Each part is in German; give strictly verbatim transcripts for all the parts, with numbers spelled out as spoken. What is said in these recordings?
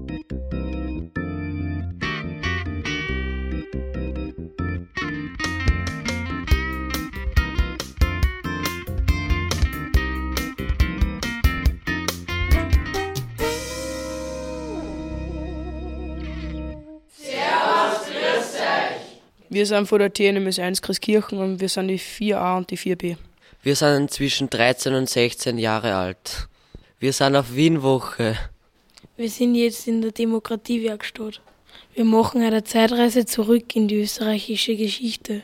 Wir sind von der T N M S eins Christkirchen und wir sind die vier a und die vier b. Wir sind zwischen dreizehn und sechzehn Jahre alt. Wir sind auf Wienwoche. Wir sind jetzt in der Demokratiewerkstatt. Wir machen eine Zeitreise zurück in die österreichische Geschichte.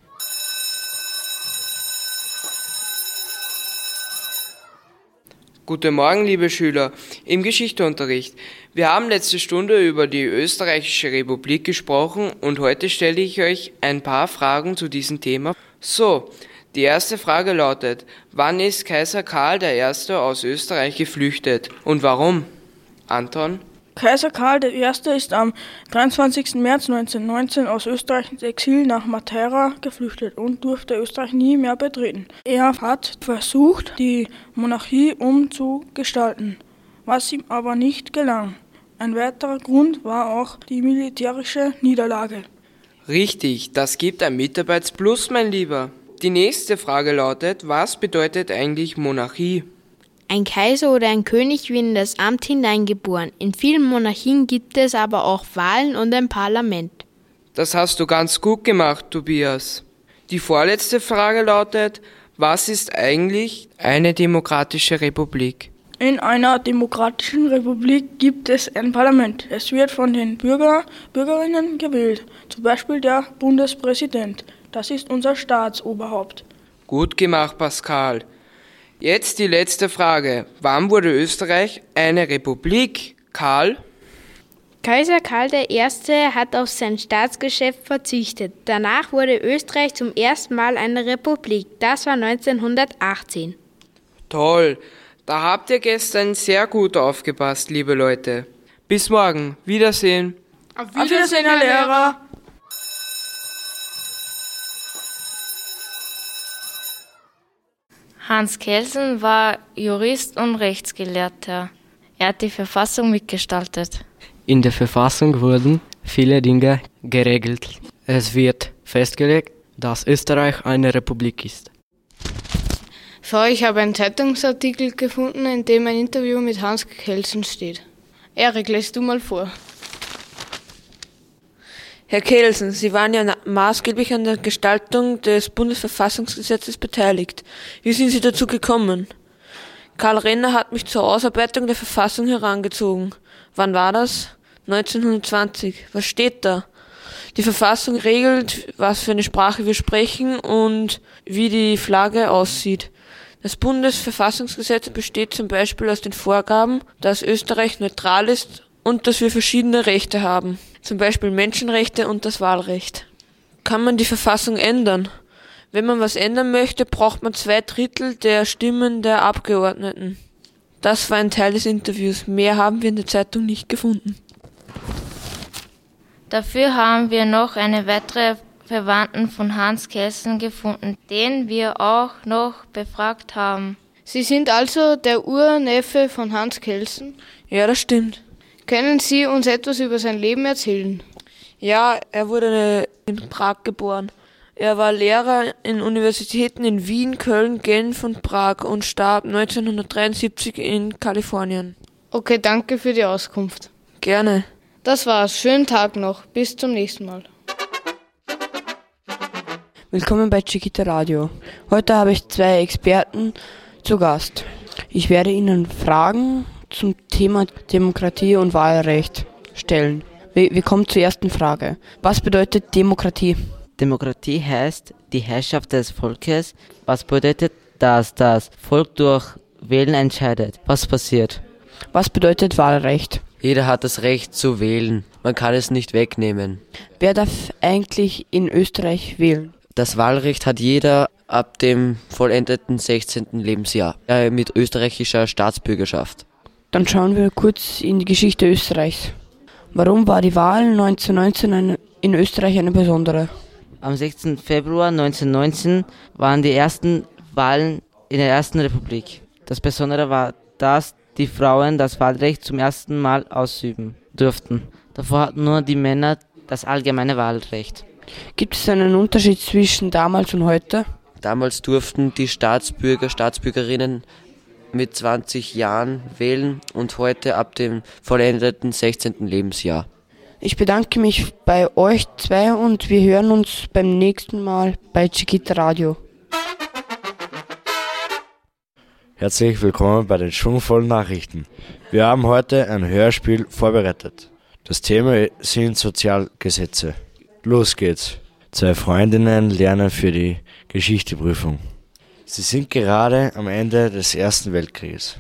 Guten Morgen, liebe Schüler, im Geschichteunterricht. Wir haben letzte Stunde über die Österreichische Republik gesprochen und heute stelle ich euch ein paar Fragen zu diesem Thema. So, die erste Frage lautet, wann ist Kaiser Karl der Erste aus Österreich geflüchtet und warum? Anton? Kaiser Karl der Erste ist am dreiundzwanzigsten März neunzehnhundertneunzehn aus Österreich ins Exil nach Matera geflüchtet und durfte Österreich nie mehr betreten. Er hat versucht, die Monarchie umzugestalten, was ihm aber nicht gelang. Ein weiterer Grund war auch die militärische Niederlage. Richtig, das gibt ein Mitarbeitsplus, mein Lieber. Die nächste Frage lautet, was bedeutet eigentlich Monarchie? Ein Kaiser oder ein König wird in das Amt hineingeboren. In vielen Monarchien gibt es aber auch Wahlen und ein Parlament. Das hast du ganz gut gemacht, Tobias. Die vorletzte Frage lautet, was ist eigentlich eine demokratische Republik? In einer demokratischen Republik gibt es ein Parlament. Es wird von den Bürger, Bürgerinnen gewählt, zum Beispiel der Bundespräsident. Das ist unser Staatsoberhaupt. Gut gemacht, Pascal. Jetzt die letzte Frage. Wann wurde Österreich eine Republik? Karl? Kaiser Karl der Erste hat auf sein Staatsgeschäft verzichtet. Danach wurde Österreich zum ersten Mal eine Republik. Das war neunzehnhundertachtzehn. Toll. Da habt ihr gestern sehr gut aufgepasst, liebe Leute. Bis morgen. Wiedersehen. Auf Wiedersehen, Herr Lehrer. Hans Kelsen war Jurist und Rechtsgelehrter. Er hat die Verfassung mitgestaltet. In der Verfassung wurden viele Dinge geregelt. Es wird festgelegt, dass Österreich eine Republik ist. So, ich habe einen Zeitungsartikel gefunden, in dem ein Interview mit Hans Kelsen steht. Erik, lässt du mal vor. Herr Kelsen, Sie waren ja maßgeblich an der Gestaltung des Bundesverfassungsgesetzes beteiligt. Wie sind Sie dazu gekommen? Karl Renner hat mich zur Ausarbeitung der Verfassung herangezogen. Wann war das? neunzehnhundertzwanzig. Was steht da? Die Verfassung regelt, was für eine Sprache wir sprechen und wie die Flagge aussieht. Das Bundesverfassungsgesetz besteht zum Beispiel aus den Vorgaben, dass Österreich neutral ist und dass wir verschiedene Rechte haben, zum Beispiel Menschenrechte und das Wahlrecht. Kann man die Verfassung ändern? Wenn man was ändern möchte, braucht man zwei Drittel der Stimmen der Abgeordneten. Das war ein Teil des Interviews. Mehr haben wir in der Zeitung nicht gefunden. Dafür haben wir noch eine weitere Verwandten von Hans Kelsen gefunden, den wir auch noch befragt haben. Sie sind also der Urneffe von Hans Kelsen? Ja, das stimmt. Können Sie uns etwas über sein Leben erzählen? Ja, er wurde in Prag geboren. Er war Lehrer in Universitäten in Wien, Köln, Genf und Prag und starb neunzehnhundertdreiundsiebzig in Kalifornien. Okay, danke für die Auskunft. Gerne. Das war's. Schönen Tag noch. Bis zum nächsten Mal. Willkommen bei Chiquita Radio. Heute habe ich zwei Experten zu Gast. Ich werde Ihnen Fragen zum Thema Demokratie und Wahlrecht stellen. Wir, wir kommen zur ersten Frage. Was bedeutet Demokratie? Demokratie heißt die Herrschaft des Volkes. Was bedeutet, dass das Volk durch Wählen entscheidet? Was passiert? Was bedeutet Wahlrecht? Jeder hat das Recht zu wählen. Man kann es nicht wegnehmen. Wer darf eigentlich in Österreich wählen? Das Wahlrecht hat jeder ab dem vollendeten sechzehnten Lebensjahr äh, mit österreichischer Staatsbürgerschaft. Dann schauen wir kurz in die Geschichte Österreichs. Warum war die Wahl neunzehnhundertneunzehn eine, in Österreich eine besondere? Am sechzehnten Februar neunzehnhundertneunzehn waren die ersten Wahlen in der ersten Republik. Das Besondere war, dass die Frauen das Wahlrecht zum ersten Mal ausüben durften. Davor hatten nur die Männer das allgemeine Wahlrecht. Gibt es einen Unterschied zwischen damals und heute? Damals durften die Staatsbürger, Staatsbürgerinnen mit zwanzig Jahren wählen und heute ab dem vollendeten sechzehnten Lebensjahr. Ich bedanke mich bei euch zwei und wir hören uns beim nächsten Mal bei Chiquita Radio. Herzlich willkommen bei den schwungvollen Nachrichten. Wir haben heute ein Hörspiel vorbereitet. Das Thema sind Sozialgesetze. Los geht's. Zwei Freundinnen lernen für die Geschichteprüfung. Sie sind gerade am Ende des Ersten Weltkrieges.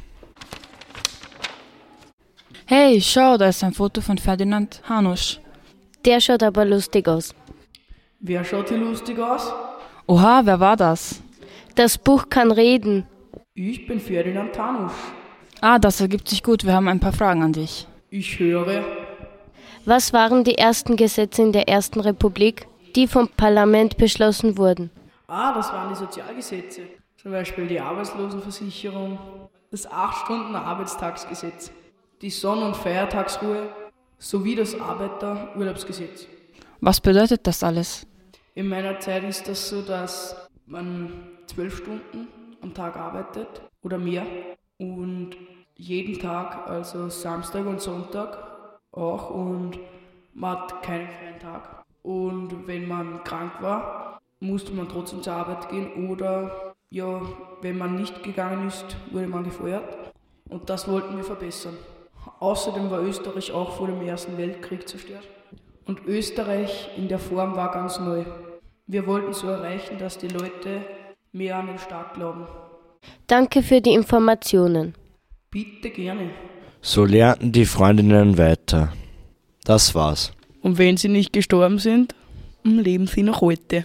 Hey, schau, da ist ein Foto von Ferdinand Hanusch. Der schaut aber lustig aus. Wer schaut hier lustig aus? Oha, wer war das? Das Buch kann reden. Ich bin Ferdinand Hanusch. Ah, das ergibt sich gut, wir haben ein paar Fragen an dich. Ich höre. Was waren die ersten Gesetze in der Ersten Republik, die vom Parlament beschlossen wurden? Ah, das waren die Sozialgesetze. Zum Beispiel die Arbeitslosenversicherung, das acht-Stunden-Arbeitstagsgesetz, die Sonn- und Feiertagsruhe sowie das Arbeiterurlaubsgesetz. Was bedeutet das alles? In meiner Zeit ist das so, dass man zwölf Stunden am Tag arbeitet oder mehr und jeden Tag, also Samstag und Sonntag auch, und man hat keinen freien Tag. Und wenn man krank war, musste man trotzdem zur Arbeit gehen oder ja, wenn man nicht gegangen ist, wurde man gefeuert. Und das wollten wir verbessern. Außerdem war Österreich auch vor dem Ersten Weltkrieg zerstört. Und Österreich in der Form war ganz neu. Wir wollten so erreichen, dass die Leute mehr an den Staat glauben. Danke für die Informationen. Bitte gerne. So lernten die Freundinnen weiter. Das war's. Und wenn sie nicht gestorben sind, leben sie noch heute.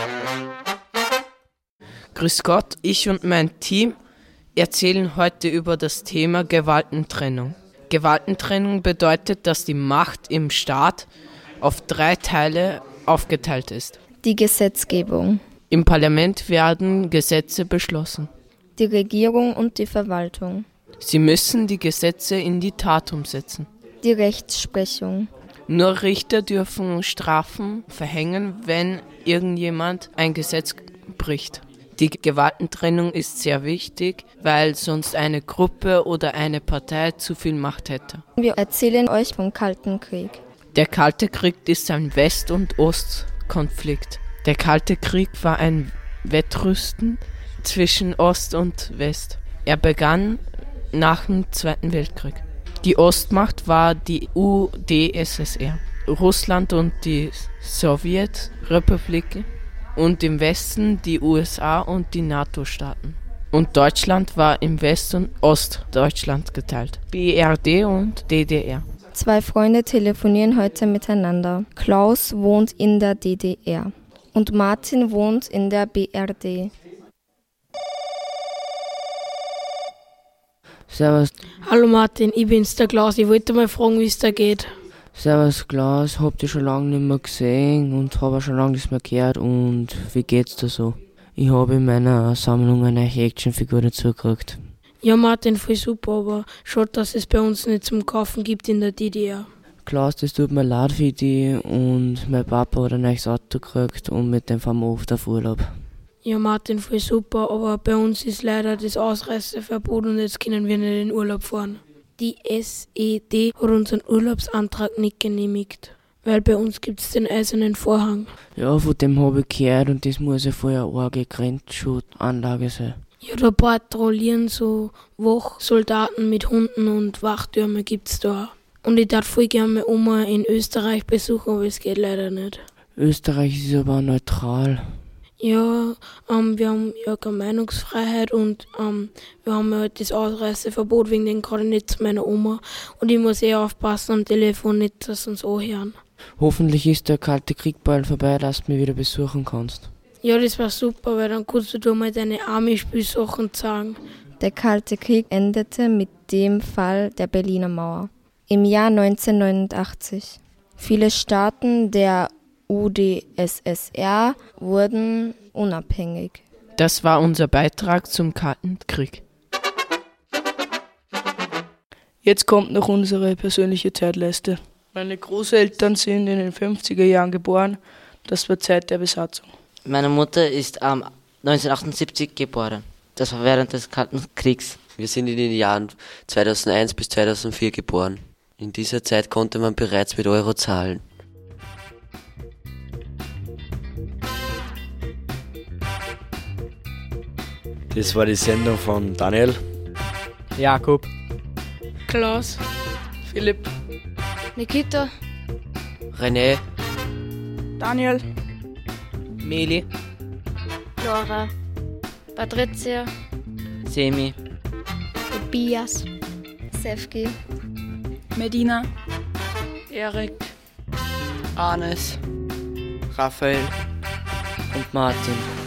Grüß Gott, ich und mein Team erzählen heute über das Thema Gewaltentrennung. Gewaltentrennung bedeutet, dass die Macht im Staat auf drei Teile aufgeteilt ist. Die Gesetzgebung. Im Parlament werden Gesetze beschlossen. Die Regierung und die Verwaltung. Sie müssen die Gesetze in die Tat umsetzen. Die Rechtsprechung. Nur Richter dürfen Strafen verhängen, wenn irgendjemand ein Gesetz bricht. Die Gewaltentrennung ist sehr wichtig, weil sonst eine Gruppe oder eine Partei zu viel Macht hätte. Wir erzählen euch vom Kalten Krieg. Der Kalte Krieg ist ein West- und Ostkonflikt. Der Kalte Krieg war ein Wettrüsten zwischen Ost und West. Er begann nach dem Zweiten Weltkrieg. Die Ostmacht war die U d S S R, Russland und die Sowjetrepublik, und im Westen die U S A und die NATO-Staaten. Und Deutschland war im West- und Ostdeutschland geteilt, B R D und D D R. Zwei Freunde telefonieren heute miteinander. Klaus wohnt in der D D R und Martin wohnt in der B R D. Servus. Hallo Martin, ich bin's, der Klaus. Ich wollte mal fragen, wie es da geht. Servus Klaus, hab dich schon lange nicht mehr gesehen und habe schon lange nichts mehr gehört. Und wie geht's dir so? Ich habe in meiner Sammlung eine Actionfigur dazugekriegt. Ja Martin, voll super, aber schade, dass es bei uns nicht zum Kaufen gibt in der D D R. Klaus, das tut mir leid für dich, und mein Papa hat ein neues Auto gekriegt und mit dem fahren wir oft auf Urlaub. Ja Martin, voll super, aber bei uns ist leider das Ausreiseverbot und jetzt können wir nicht in Urlaub fahren. Die S E D hat unseren Urlaubsantrag nicht genehmigt, weil bei uns gibt es den eisernen Vorhang. Ja, von dem habe ich gehört, und das muss ja vorher eine arge Grenzschuttanlage sein. Ja, da patrouillieren so Wachsoldaten mit Hunden und Wachtürme gibt's da. Und ich darf voll gerne meine Oma in Österreich besuchen, aber es geht leider nicht. Österreich ist aber neutral. Ja, ähm, wir haben ja keine Meinungsfreiheit und ähm, wir haben ja halt das Ausreiseverbot wegen dem gerade nicht zu meiner Oma. Und ich muss eh aufpassen am Telefon nicht, dass sie uns anhören. Hoffentlich ist der Kalte Krieg bald vorbei, dass du mich wieder besuchen kannst. Ja, das war super, weil dann kannst du da mal deine Army-Spielsachen zeigen. Der Kalte Krieg endete mit dem Fall der Berliner Mauer im Jahr neunzehnhundertneunundachtzig. Viele Staaten der U d S S R wurden unabhängig. Das war unser Beitrag zum Kalten Krieg. Jetzt kommt noch unsere persönliche Zeitleiste. Meine Großeltern sind in den fünfziger Jahren geboren. Das war Zeit der Besatzung. Meine Mutter ist ähm, neunzehnhundertachtundsiebzig geboren. Das war während des Kalten Kriegs. Wir sind in den Jahren zweitausendeins bis zweitausendvier geboren. In dieser Zeit konnte man bereits mit Euro zahlen. Das war die Sendung von Daniel, Jakob, Klaus, Philipp, Nikita, René, Daniel, Meli, Laura, Patricia, Semi, Tobias, Sefki, Medina, Erik, Arnes, Raphael und Martin.